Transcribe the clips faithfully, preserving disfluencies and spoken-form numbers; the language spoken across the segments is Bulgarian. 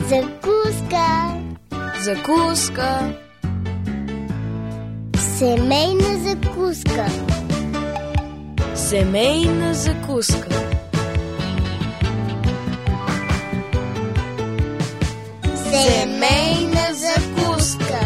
Закуска. Закуска. Семейна закуска. Семейна закуска. Семейна закуска.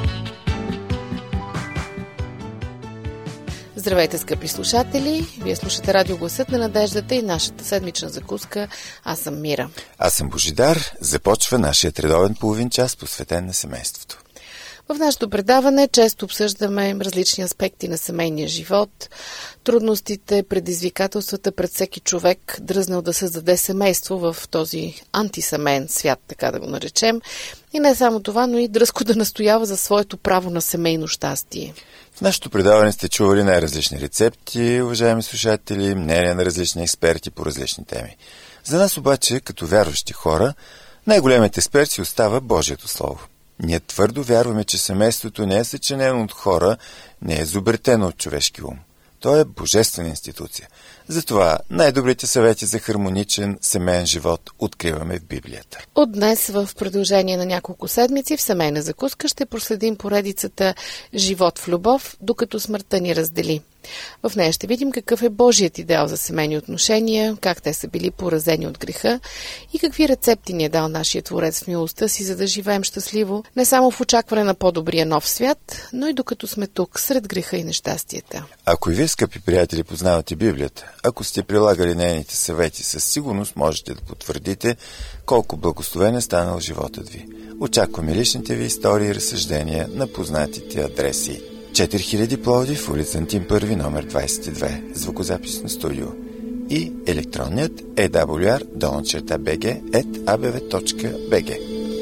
Здравейте, скъпи слушатели! Вие слушате радио Гласът на надеждата и нашата седмична закуска. Аз съм Мира. Аз съм Божидар. Започва нашият редовен половин час, посветен на семейството. В нашето предаване често обсъждаме различни аспекти на семейния живот, трудностите, предизвикателствата пред всеки човек, дръзнал да създаде семейство в този антисемейен свят, така да го наречем. И не само това, но и дръзко да настоява за своето право на семейно щастие. В нашето предаване сте чували най-различни рецепти, уважаеми слушатели, мнения на различни експерти по различни теми. За нас обаче, като вярващи хора, най-големият експерт си остава Божието Слово. Ние твърдо вярваме, че семейството не е съчинено от хора, не е изобретено от човешки ум. То е божествена институция. Затова най-добрите съвети за хармоничен семейен живот откриваме в Библията. От днес в продължение на няколко седмици в семейна закуска ще проследим поредицата «Живот в любов, докато смъртта ни раздели». В нея ще видим какъв е Божият идеал за семейни отношения, как те са били поразени от греха и какви рецепти ни е дал нашия Творец в милостта си, за да живеем щастливо, не само в очакване на по-добрия нов свят, но и докато сме тук, сред греха и нещастията. Ако и вие, скъпи приятели, познавате Библията, ако сте прилагали нейните съвети, със сигурност можете да потвърдите колко благословен е станал животът ви. Очакваме личните ви истории и разсъждения на познатите адреси. четири хиляди Пловдив, улица Антим първи, номер двадесет и две, звукозаписно студио и електронният ей дабъл ю ар долна черта би джи ет а б в точка би джи.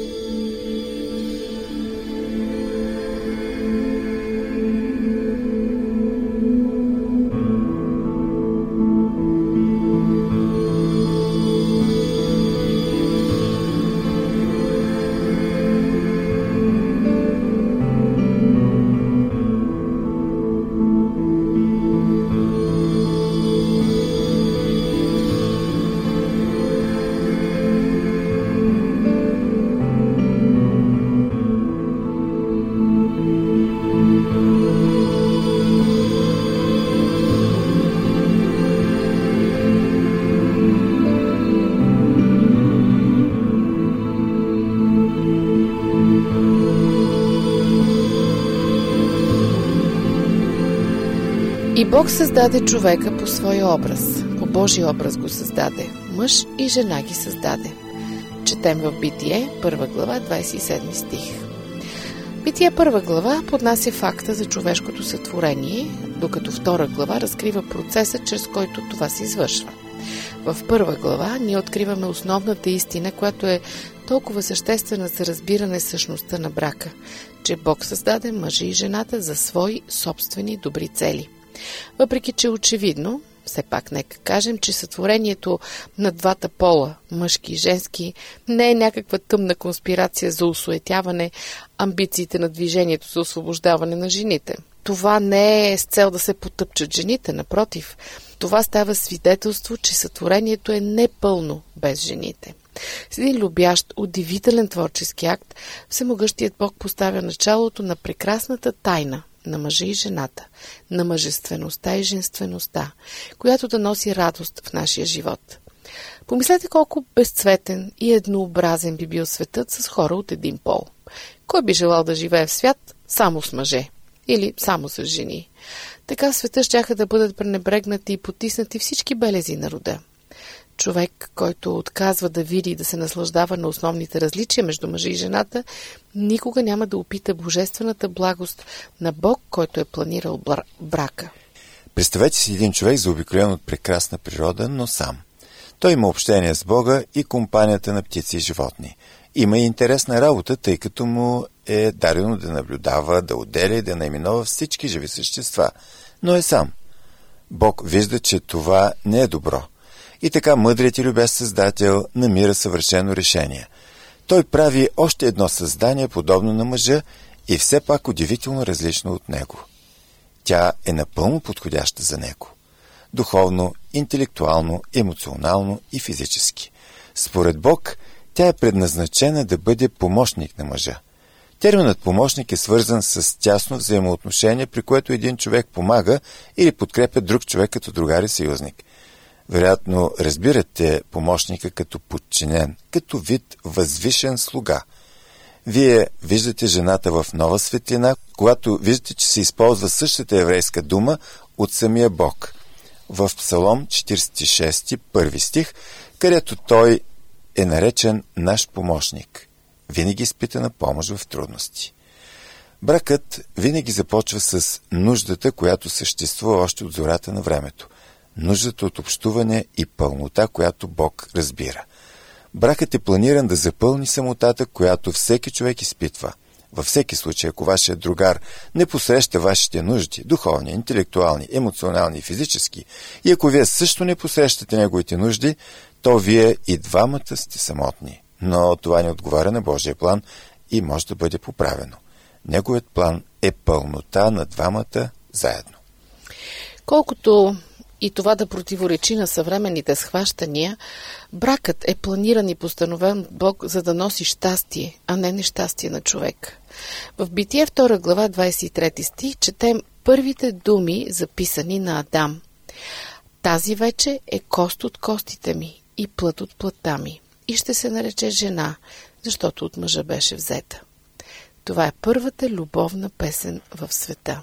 И Бог създаде човека по своя образ, по Божия образ го създаде, мъж и жена ги създаде. Четем в Битие, първа глава, двадесет и седми стих. Битие първа глава поднася факта за човешкото сътворение, докато втора глава разкрива процеса, чрез който това се извършва. В първа глава ние откриваме основната истина, която е толкова съществена за разбиране същността на брака, че Бог създаде мъжа и жената за свои собствени добри цели. Въпреки че очевидно, все пак нека кажем, че сътворението на двата пола, мъжки и женски, не е някаква тъмна конспирация за осуетяване амбициите на движението за освобождаване на жените. Това не е с цел да се потъпчат жените, напротив. Това става свидетелство, че сътворението е непълно без жените. С един любящ, удивителен творчески акт, всемогъщият Бог поставя началото на прекрасната тайна на мъжа и жената, на мъжествеността и женствеността, която да носи радост в нашия живот. Помислете колко безцветен и еднообразен би бил светът с хора от един пол. Кой би желал да живее в свят само с мъже или само с жени? Така в света щяха да бъдат пренебрегнати и потиснати всички белези на рода. Човек, който отказва да види и да се наслаждава на основните различия между мъжа и жената, никога няма да опита божествената благост на Бог, който е планирал брака. Представете си един човек заобиколен от прекрасна природа, но сам. Той има общение с Бога и компанията на птици и животни. Има и интересна работа, тъй като му е дадено да наблюдава, да отделя и да наименува всички живи същества, но е сам. Бог вижда, че това не е добро. И така мъдрият и любящ Създател намира съвършено решение. Той прави още едно създание, подобно на мъжа и все пак удивително различно от него. Тя е напълно подходяща за него. Духовно, интелектуално, емоционално и физически. Според Бог, Тя е предназначена да бъде помощник на мъжа. Терминът помощник е свързан с тясно взаимоотношение, при което един човек помага или подкрепя друг човек като другар и съюзник. Вероятно разбирате помощника като подчинен, като вид възвишен слуга. Вие виждате жената в нова светлина, когато виждате, че се използва същата еврейска дума от самия Бог. В Псалом четиридесет и шести, първи стих, където той е наречен наш помощник. Винаги изпита на помощ в трудности. Бракът винаги започва с нуждата, която съществува още от зората на времето. Нуждата от общуване и пълнота, която Бог разбира. Бракът е планиран да запълни самотата, която всеки човек изпитва. Във всеки случай, ако вашият другар не посреща вашите нужди, духовни, интелектуални, емоционални и физически, и ако вие също не посрещате неговите нужди, то вие и двамата сте самотни. Но това не отговаря на Божия план и може да бъде поправено. Неговият план е пълнота на двамата заедно. Колкото и това да противоречи на съвременните схващания, бракът е планиран и постановен от Бог, за да носи щастие, а не нещастие на човек. В Битие втора глава, двадесет и трети стих, четем първите думи, записани на Адам. Тази вече е кост от костите ми и плът от плътта ми, и ще се нарече жена, защото от мъжа беше взета. Това е първата любовна песен в света.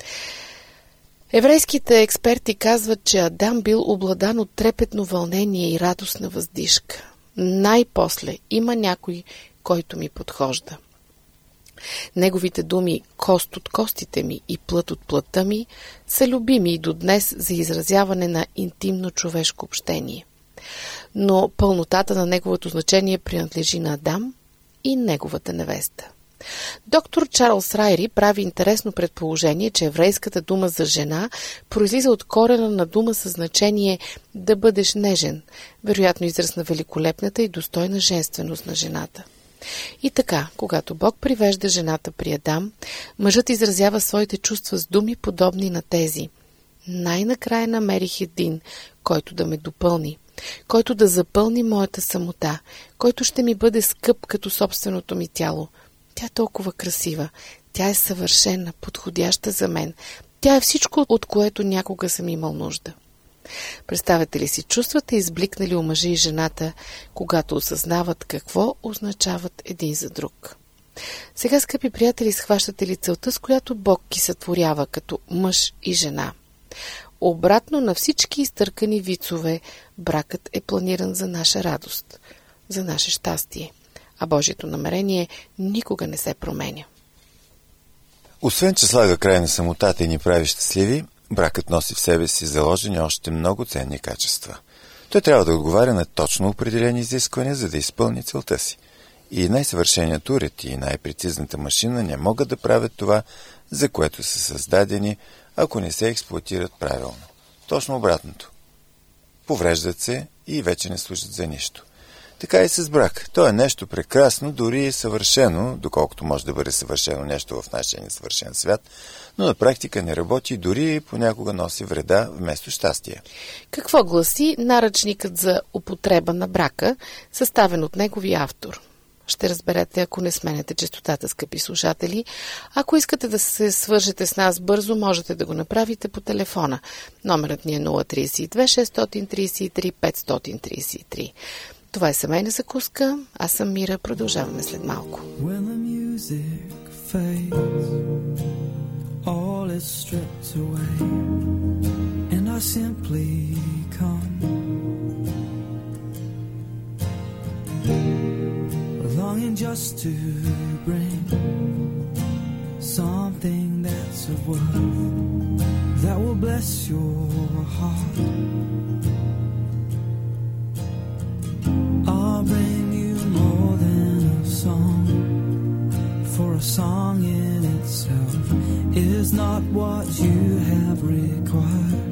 Еврейските експерти казват, че Адам бил обладан от трепетно вълнение и радостна въздишка. Най-после има някой, който ми подхожда. Неговите думи «кост от костите ми» и «плът от плътта ми» са любими и до днес за изразяване на интимно човешко общение. Но пълнотата на неговото значение принадлежи на Адам и неговата невеста. Доктор Чарлз Райри прави интересно предположение, че еврейската дума за жена произлиза от корена на дума със значение да бъдеш нежен, вероятно израз на великолепната и достойна женственост на жената. И така, когато Бог привежда жената при Адам, мъжът изразява своите чувства с думи подобни на тези. Най-накрая намерих един, който да ме допълни, който да запълни моята самота, който ще ми бъде скъп като собственото ми тяло. Тя е толкова красива, тя е съвършена, подходяща за мен. Тя е всичко, от което някога съм имал нужда. Представете ли си чувствата, избликнали у мъжа и жената, когато осъзнават какво означават един за друг? Сега, скъпи приятели, схващате ли целта, с която Бог ги сътворява като мъж и жена? Обратно на всички изтъркани вицове, бракът е планиран за наша радост, за наше щастие, а Божието намерение никога не се променя. Освен, че слага край на самотата и ни прави щастливи, бракът носи в себе си заложени още много ценни качества. Той трябва да отговаря на точно определени изисквания, за да изпълни целта си. И най-съвършеният уред и най-прецизната машина не могат да правят това, за което са създадени, ако не се експлоатират правилно. Точно обратното. Повреждат се и вече не служат за нищо. Така и с брак. То е нещо прекрасно, дори и съвършено, доколкото може да бъде съвършено нещо в нашия несъвършен свят, но на практика не работи, дори и понякога носи вреда вместо щастие. Какво гласи наръчникът за употреба на брака, съставен от неговия автор? Ще разберете, ако не сменете честотата, скъпи слушатели. Ако искате да се свържете с нас бързо, можете да го направите по телефона. Номерът ни е нула три две шест три три пет три три. Това е семейна закуска. Аз съм Мира. Продължаваме след малко. Longing just to bring something that's of worth that will bless your heart. I'll bring you more than a song, for a song in itself is not what you have required.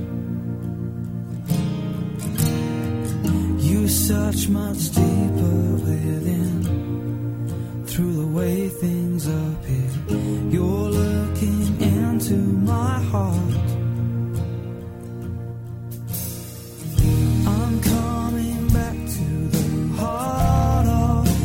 You search much deeper within, through the way things appear. You're looking into my heart. I'm coming back to the heart of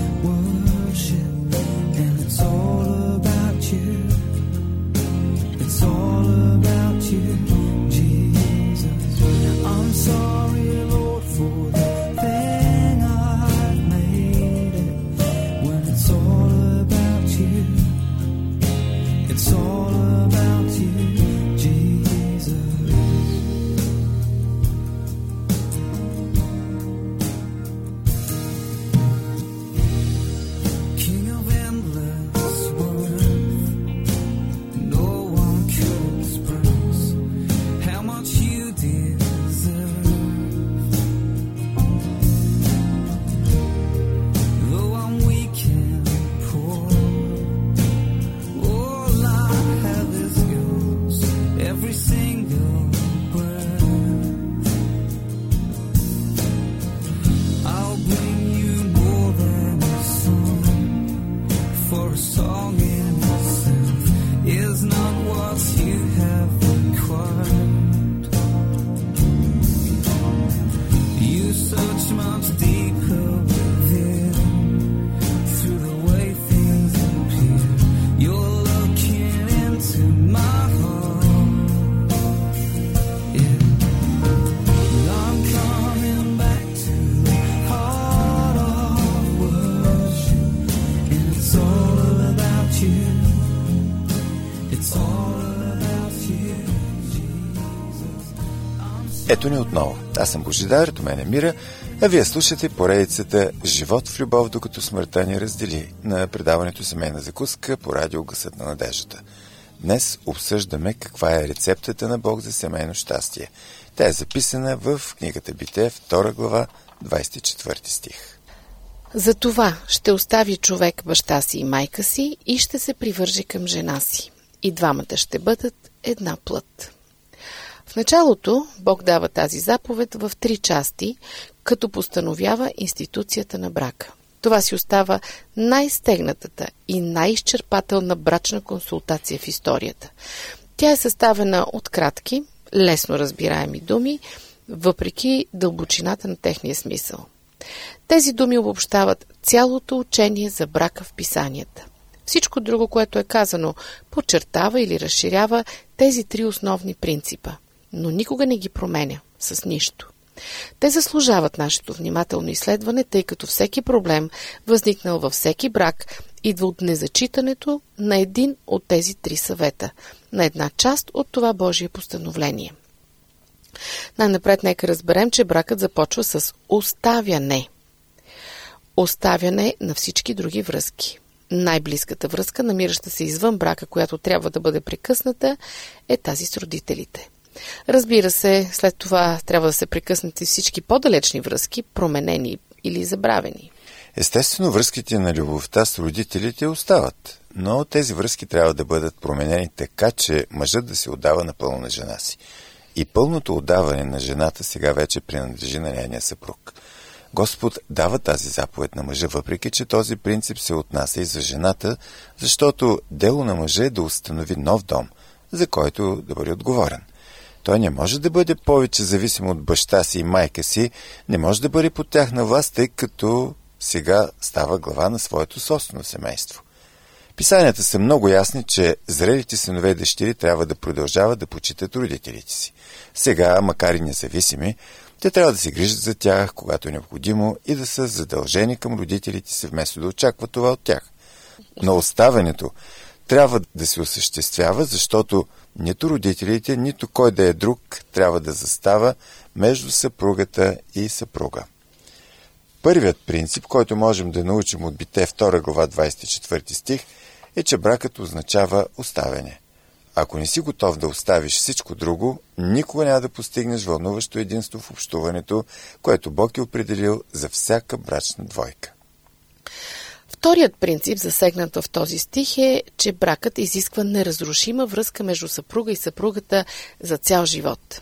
Ето ни отново. Аз съм Божидар, до мен е Мира, а вие слушате поредицата «Живот в любов, докато смъртта ни раздели» на предаването «Семейна закуска» по радио Гласът на надеждата. Днес обсъждаме каква е рецептата на Бог за семейно щастие. Тя е записана в книгата Битие, втора глава, двадесет и четвърти стих. Затова ще остави човек баща си и майка си и ще се привърже към жена си. И двамата ще бъдат една плът. В началото Бог дава тази заповед в три части, като постановява институцията на брака. Това си остава най-стегнатата и най-изчерпателна брачна консултация в историята. Тя е съставена от кратки, лесно разбираеми думи, въпреки дълбочината на техния смисъл. Тези думи обобщават цялото учение за брака в писанията. Всичко друго, което е казано, подчертава или разширява тези три основни принципа, но никога не ги променя с нищо. Те заслужават нашето внимателно изследване, тъй като всеки проблем, възникнал във всеки брак, идва от незачитането на един от тези три съвета, на една част от това Божие постановление. Най-напред нека разберем, че бракът започва с оставяне. Оставяне на всички други връзки. Най-близката връзка, намираща се извън брака, която трябва да бъде прекъсната, е тази с родителите. Разбира се, след това трябва да се прекъснат и всички по-далечни връзки, променени или забравени. Естествено, връзките на любовта с родителите остават, но тези връзки трябва да бъдат променени така, че мъжът да се отдава напълно на жена си. И пълното отдаване на жената сега вече принадлежи на нейния съпруг. Господ дава тази заповед на мъжа, въпреки че този принцип се отнася и за жената, защото дело на мъжа е да установи нов дом, за който да бъде отговорен. Той не може да бъде повече зависим от баща си и майка си, не може да бъде под тяхна власт, тъй като сега става глава на своето собствено семейство. Писанията са много ясни, че зрелите синове и дъщери трябва да продължават да почитат родителите си. Сега, макар и независими, те трябва да се грижат за тях, когато е необходимо, и да са задължени към родителите си, вместо да очакват това от тях. Но оставането трябва да се осъществява, защото нито родителите, нито кой да е друг трябва да застава между съпругата и съпруга. Първият принцип, който можем да научим от Битие, втора глава, двадесет и четвърти стих, е, че бракът означава оставяне. Ако не си готов да оставиш всичко друго, никога няма да постигнеш вълнуващо единство в общуването, което Бог е определил за всяка брачна двойка. Вторият принцип, засегнат в този стих, е, че бракът изисква неразрушима връзка между съпруга и съпругата за цял живот.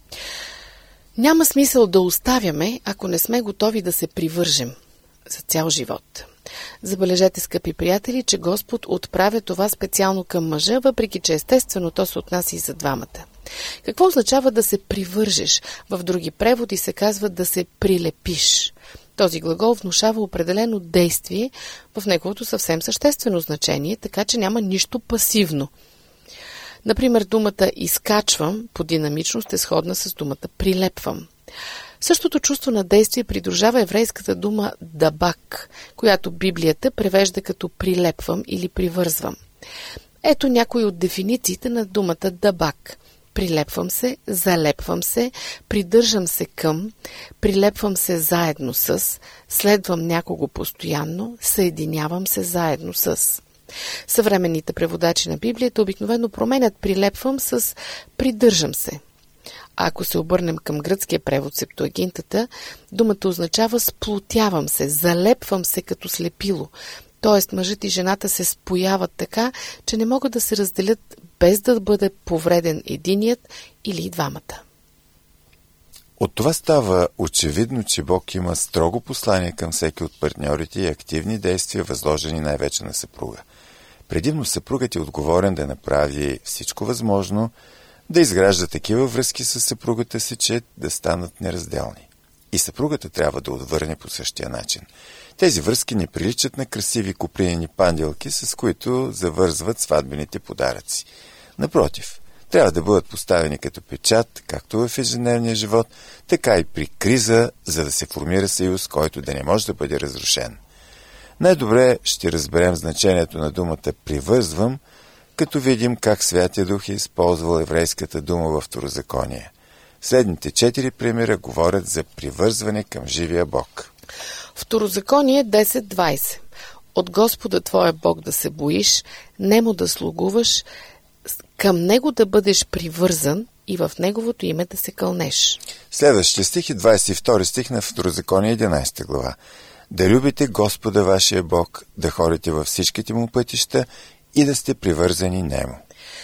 Няма смисъл да оставяме, ако не сме готови да се привържем за цял живот. Забележете, скъпи приятели, че Господ отправя това специално към мъжа, въпреки че естествено то се отнася и за двамата. Какво означава да се привържеш? В други преводи се казва да се прилепиш. Този глагол внушава определено действие в неговото съвсем съществено значение, така че няма нищо пасивно. Например, думата изкачвам по динамичност е сходна с думата прилепвам. Същото чувство на действие придружава еврейската дума дабак, която Библията превежда като прилепвам или привързвам. Ето някои от дефинициите на думата дабак. Прилепвам се, залепвам се, придържам се към, прилепвам се заедно с, следвам някого постоянно, съединявам се заедно с. Съвременните преводачи на Библията обикновено променят прилепвам с придържам се. А ако се обърнем към гръцкия превод Септуагинтата, думата означава сплотявам се, залепвам се като слепило. Т.е. мъжът и жената се спояват така, че не могат да се разделят без да бъде повреден единият или и двамата. От това става очевидно, че Бог има строго послание към всеки от партньорите и активни действия, възложени най-вече на съпруга. Предимно съпругът е отговорен да направи всичко възможно, да изгражда такива връзки с съпругата си, че да станат неразделни. И съпругата трябва да отвърне по същия начин. Тези връзки не приличат на красиви копринени панделки, с които завързват сватбените подаръци. Напротив, трябва да бъдат поставени като печат, както в ежедневния живот, така и при криза, за да се формира съюз, който да не може да бъде разрушен. Най-добре ще разберем значението на думата «привързвам», като видим как Святия Дух е използвал еврейската дума във Второзаконие. Следните четири примера говорят за привързване към живия Бог. Второзаконие десет двайсет. От Господа твоя Бог да се боиш, нему да слугуваш, към него да бъдеш привързан и в неговото име да се кълнеш. Следващия стих е двайсет и втори стих на Второзаконие единайсета глава. Да любите Господа вашия Бог, да ходите във всичките му пътища и да сте привързани нему.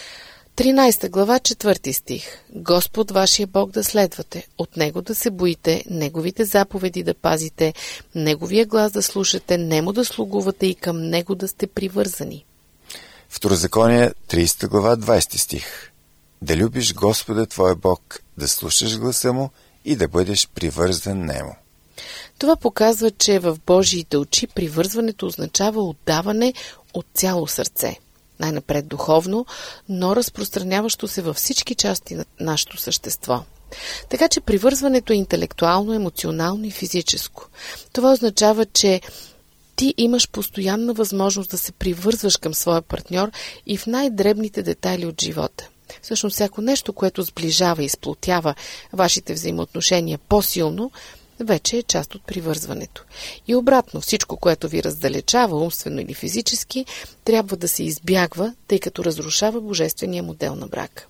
тринайсета глава, четвърти стих. Господ вашия Бог да следвате, от него да се боите, неговите заповеди да пазите, неговия глас да слушате, нему да слугувате и към него да сте привързани. Второзаконие трийсета глава, двайсети стих. Да любиш Господа твоя Бог, да слушаш гласа му и да бъдеш привързан нему. Това показва, че в Божиите очи привързването означава отдаване от цяло сърце. Най-напред духовно, но разпространяващо се във всички части на нашето същество. Така че привързването е интелектуално, емоционално и физическо. Това означава, че ти имаш постоянна възможност да се привързваш към своя партньор и в най-дребните детайли от живота. Всъщност всяко нещо, което сближава и сплотява вашите взаимоотношения по-силно, вече е част от привързването. И обратно, всичко, което ви раздалечава умствено или физически, трябва да се избягва, тъй като разрушава божествения модел на брака.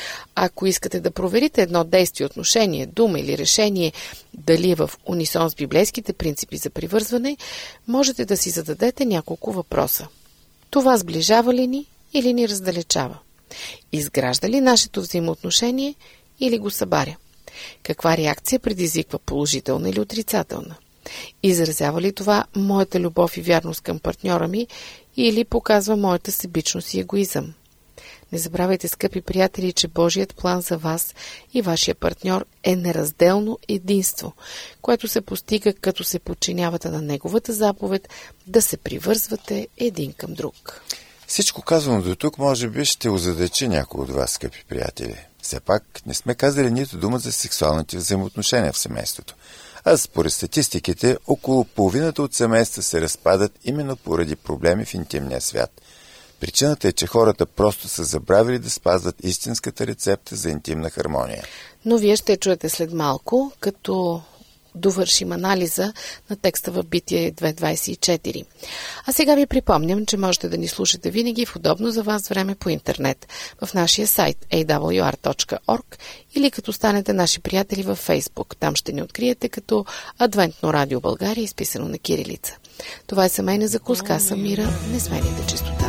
Ако искате да проверите едно действие, отношение, дума или решение, дали е в унисон с библейските принципи за привързване, можете да си зададете няколко въпроса. Това сближава ли ни или ни раздалечава? Изгражда ли нашето взаимоотношение или го събаря? Каква реакция предизвиква, положителна или отрицателна? Изразява ли това моята любов и вярност към партньора ми или показва моята себичност и егоизъм? Не забравяйте, скъпи приятели, че Божият план за вас и вашия партньор е неразделно единство, което се постига, като се подчинявате на неговата заповед да се привързвате един към друг. Всичко казано до тук може би ще озадачи някой от вас, скъпи приятели. Все пак не сме казали нито дума за сексуалните взаимоотношения в семейството. А според статистиките, около половината от семейства се разпадат именно поради проблеми в интимния свят. Причината е, че хората просто са забравили да спазват истинската рецепта за интимна хармония. Но вие ще чуете след малко, като довършим анализа на текста в Битие две двайсет и четири. А сега ви припомням, че можете да ни слушате винаги в удобно за вас време по интернет, в нашия сайт ей дабъл ю ар точка орг или като станете наши приятели във Фейсбук. Там ще ни откриете като Адвентно радио България, изписано на кирилица. Това е семейна закуска, аз съм Мира, не сменяйте честотата.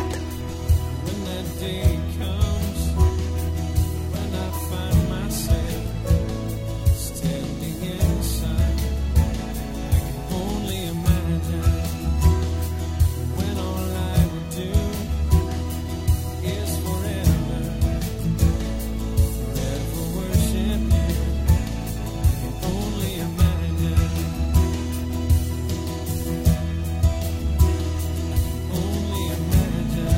Only imagine.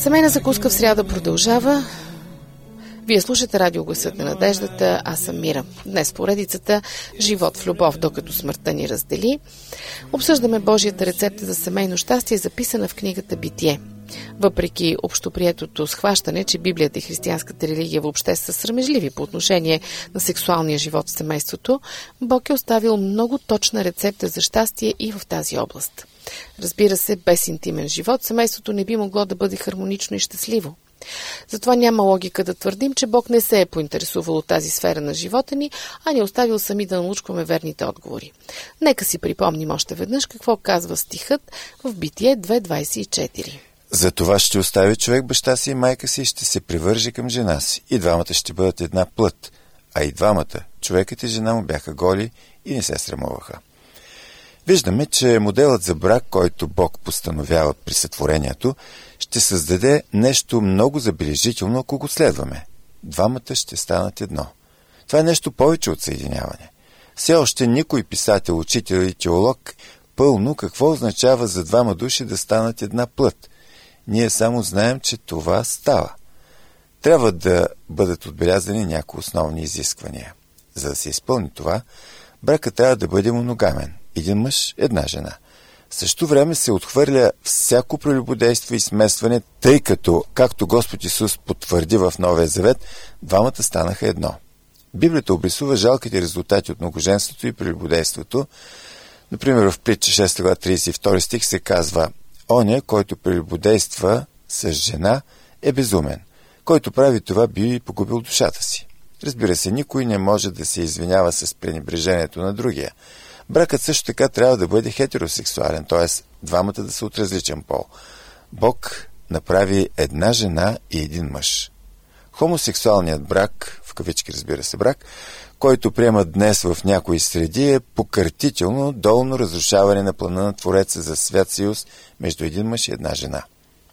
Семейна закуска в сряда продължава. Вие слушате радио Гласът на надеждата, аз съм Мира. Днес поредицата Живот в любов, докато смъртта ни раздели. Обсъждаме Божията рецепта за семейно щастие, записана в книгата Битие. Въпреки общоприетото схващане, че Библията и християнската религия въобще са срамежливи по отношение на сексуалния живот в семейството, Бог е оставил много точна рецепта за щастие и в тази област. Разбира се, без интимен живот семейството не би могло да бъде хармонично и щастливо. Затова няма логика да твърдим, че Бог не се е поинтересувал от тази сфера на живота ни, а ни е оставил сами да научкваме верните отговори. Нека си припомним още веднъж какво казва стихът в Битие две двадесет и четири. За това ще остави човек баща си и майка си и ще се привърже към жена си. И двамата ще бъдат една плът. А и двамата, човекът и жена му, бяха голи и не се срамуваха. Виждаме, че моделът за брак, който Бог постановява при сътворението, ще създаде нещо много забележително, ако го следваме. Двамата ще станат едно. Това е нещо повече от съединяване. Все още никой писател, учител и теолог пълно какво означава за двама души да станат една плът. Ние само знаем, че това става. Трябва да бъдат отбелязани някои основни изисквания. За да се изпълни това, бракът трябва да бъде моногамен. Един мъж, една жена. В същото време се отхвърля всяко прелюбодейство и смесване, тъй като, както Господ Исус потвърди в Новия Завет, двамата станаха едно. Библията обрисува жалките резултати от многоженството и прелюбодейството. Например, в Притча шеста глава тридесет и втори стих се казва: „Оня, който прелюбодейства с жена, е безумен. Който прави това, би погубил душата си“. Разбира се, никой не може да се извинява с пренебрежението на другия. Бракът също така трябва да бъде хетеросексуален, т.е. двамата да са от различен пол. Бог направи една жена и един мъж. Хомосексуалният брак, в кавички разбира се брак, който приемат днес в някои среди, е покъртително долно разрушаване на плана на Твореца за свят съюз между един мъж и една жена.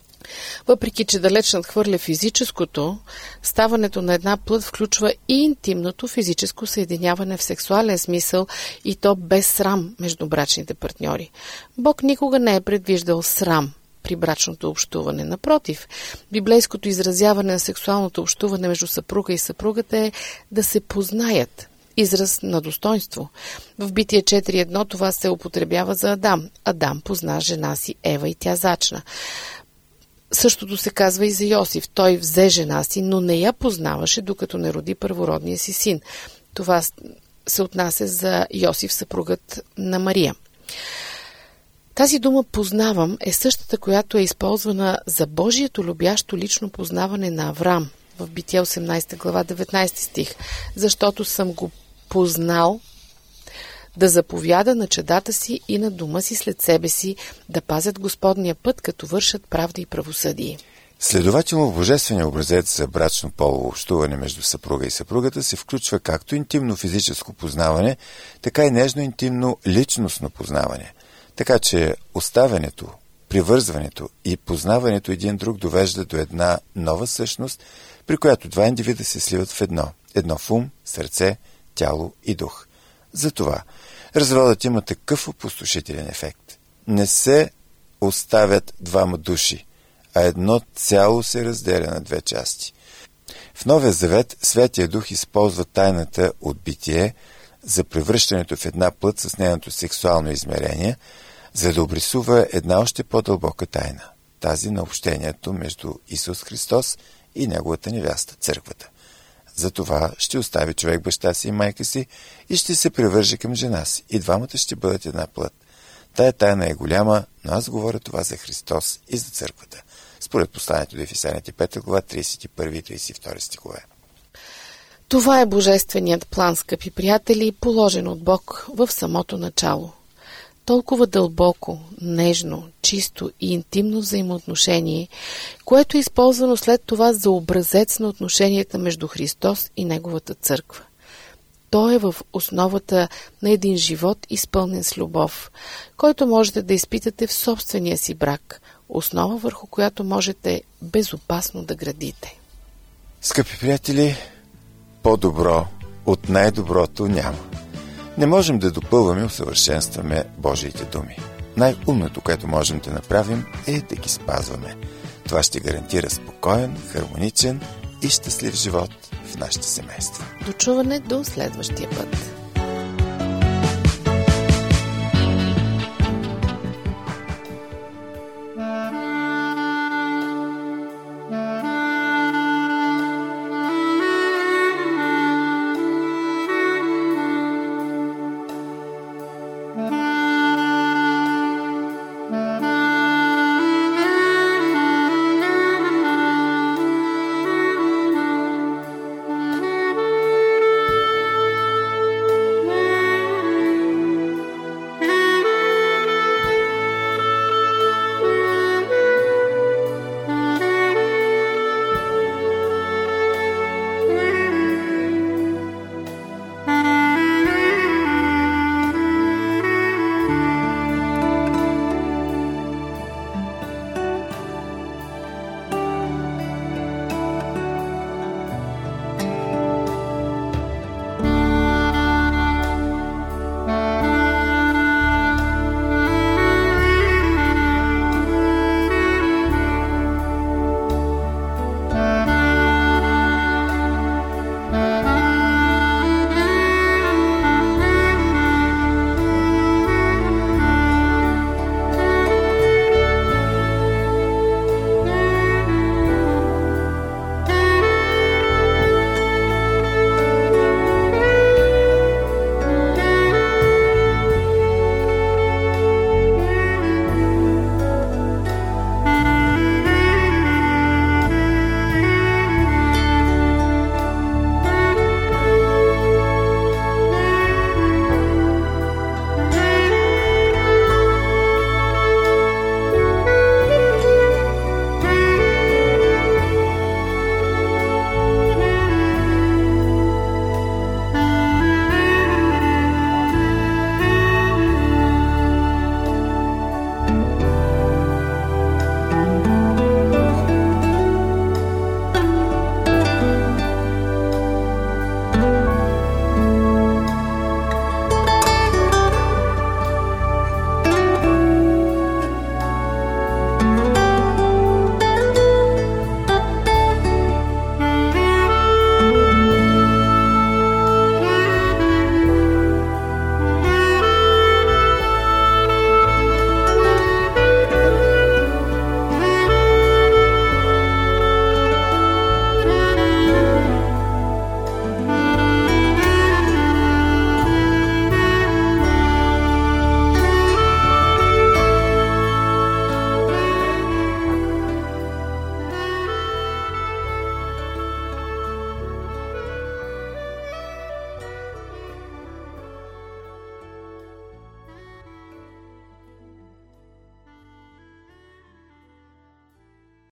Въпреки че далеч надхвърля физическото, ставането на една плът включва и интимното физическо съединяване в сексуален смисъл, и то без срам между брачните партньори. Бог никога не е предвиждал срам при брачното общуване. Напротив, библейското изразяване на сексуалното общуване между съпруга и съпругата е да се познаят, израз на достоинство. В Битие четири едно това се употребява за Адам. Адам позна жена си Ева и тя зачна. Същото се казва и за Йосиф. Той взе жена си, но не я познаваше, докато не роди първородния си син. Това се отнася за Йосиф, съпругът на Мария. Тази дума „познавам“ е същата, която е използвана за Божието любящо лично познаване на Аврам в Битие осемнадесета глава деветнадесети стих. „Защото съм го познал да заповяда на чадата си и на дома си след себе си да пазят Господния път, като вършат правда и правосъдие“. Следователно, в божествения образец за брачно полово общуване между съпруга и съпругата се включва както интимно физическо познаване, така и нежно интимно личностно познаване. Така че оставянето, привързването и познаването един друг довежда до една нова същност, при която два индивида се сливат в едно. Едно в ум, сърце, тяло и дух. Затова разводът има такъв опустошителен ефект. Не се оставят двама души, а едно цяло се разделя на две части. В Новия Завет Святия Дух използва тайната от Битие за превръщането в една плът с нейното сексуално измерение, за да обрисува една още по-дълбока тайна, тази на общението между Исус Христос и Неговата невяста, църквата. Затова ще остави човек баща си и майка си и ще се привърже към жена си. И двамата ще бъдат една плът. Тая тайна е голяма, но аз говоря това за Христос и за църквата. Според посланието до Ефесяните пета глава, тридесет и първи и тридесет и втори стихове. Това е божественият план, скъпи приятели, положен от Бог в самото начало. Толкова дълбоко, нежно, чисто и интимно взаимоотношение, което е използвано след това за образец на отношенията между Христос и Неговата църква. То е в основата на един живот, изпълнен с любов, който можете да изпитате в собствения си брак, основа върху която можете безопасно да градите. Скъпи приятели, по-добро от най-доброто няма. Не можем да допълваме и усъвършенстваме Божиите думи. Най-умното, което можем да направим, е да ги спазваме. Това ще гарантира спокоен, хармоничен и щастлив живот в нашите семейства. До чуване до следващия път.